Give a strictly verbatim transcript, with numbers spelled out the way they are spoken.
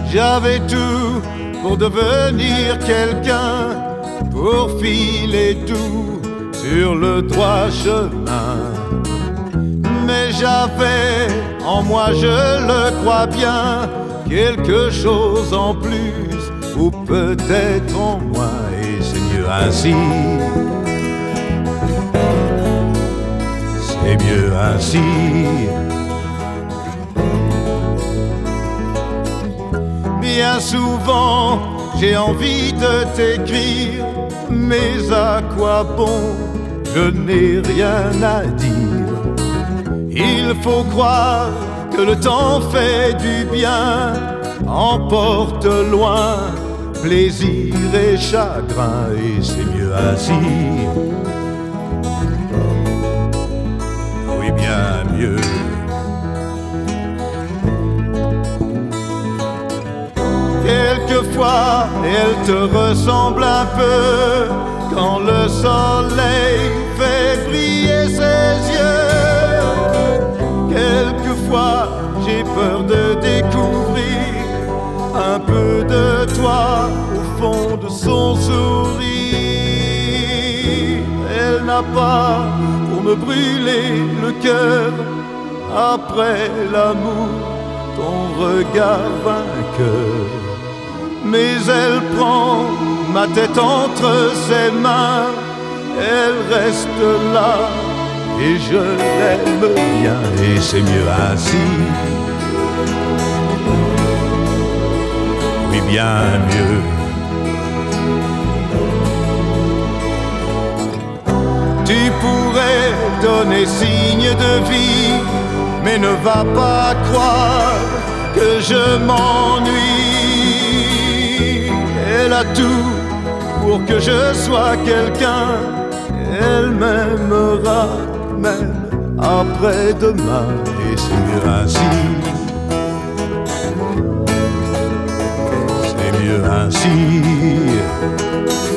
J'avais tout pour devenir quelqu'un, pour filer tout sur le droit chemin. Mais j'avais en moi, je le crois bien, quelque chose en plus, ou peut-être en moins, et c'est mieux ainsi. C'est mieux ainsi. Bien souvent, j'ai envie de t'écrire, mais à quoi bon, je n'ai rien à dire. Il faut croire que le temps fait du bien, emporte loin plaisir et chagrin, et c'est mieux ainsi. Oui, bien mieux. Quelquefois, elle te ressemble un peu quand le soleil fait briller ses yeux. Quelquefois, j'ai peur de découvrir un peu de toi au fond de son sourire. Elle n'a pas pour me brûler le cœur après l'amour, ton regard vainqueur. Mais elle prend ma tête entre ses mains, elle reste là et je l'aime bien, et c'est mieux ainsi. Oui, bien mieux. Tu pourrais donner signe de vie, mais ne va pas croire que je m'ennuie. Elle a tout pour que je sois quelqu'un, elle m'aimera même après-demain, et c'est mieux ainsi. C'est mieux ainsi.